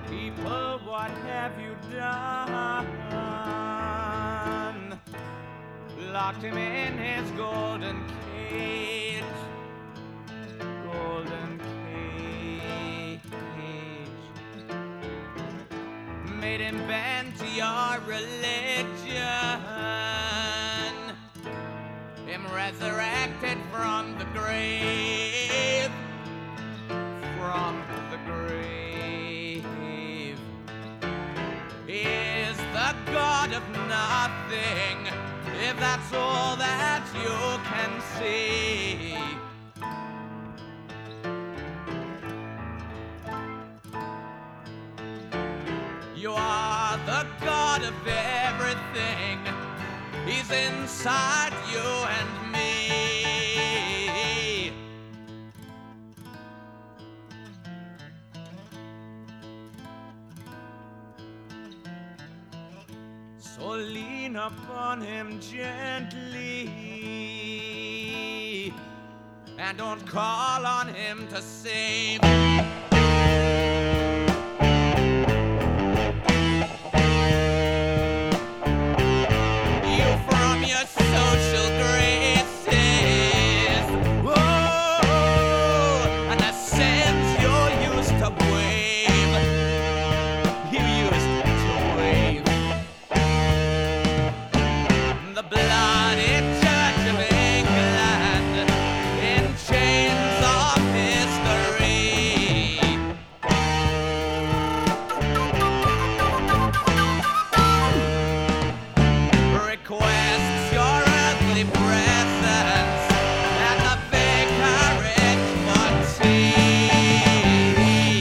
People, what have you done? Locked him in his golden cage. Golden cage. Made him bend to your religion. Him resurrected from the grave. From the grave. Is the God of nothing, if that's all that you can see. You are the God of everything. He's inside you and me. So lean upon him gently and don't call on him to save. Social graces, whoa, and the sins you used to wave, the bloody Church of England in chains of history. Requests your earthly presence at the vicarage for tea.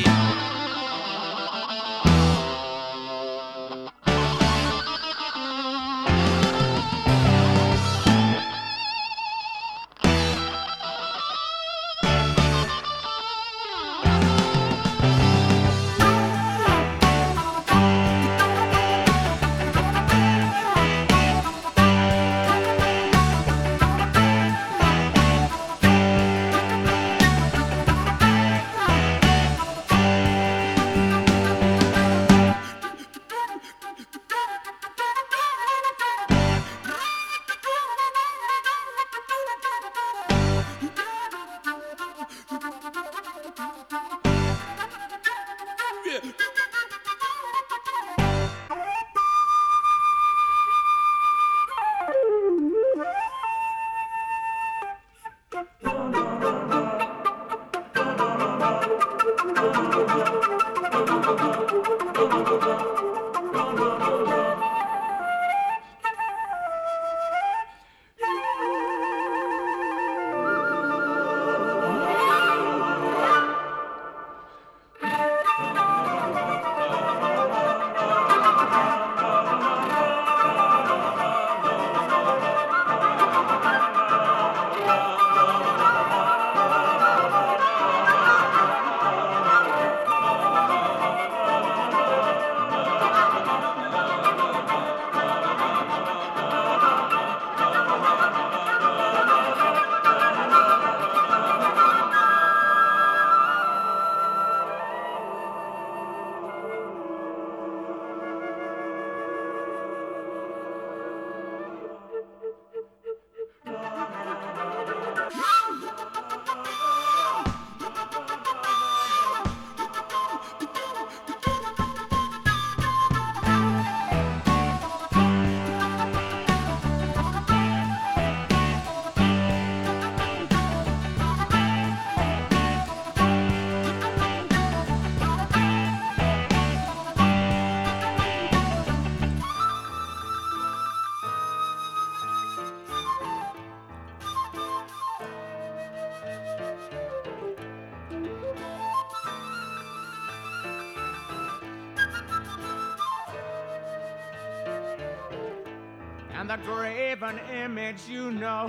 And the graven image, you know,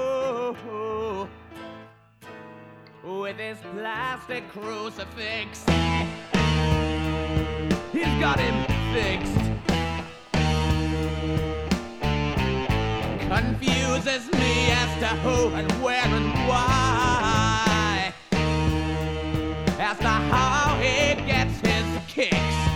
with his plastic crucifix, he's got him fixed. Confuses me as to who and where and why, as to how he gets his kicks.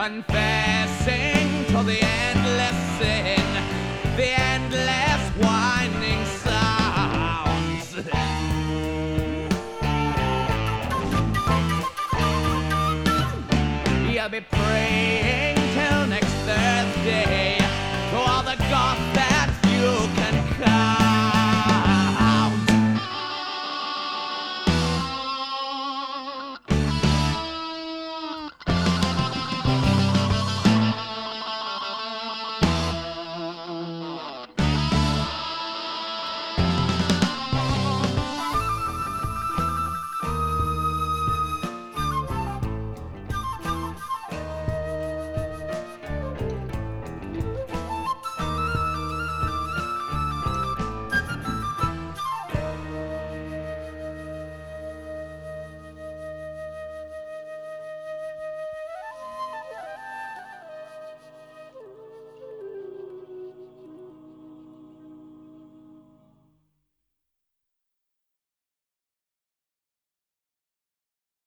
confessing to the endless sin, the endless winding sounds. You'll be praying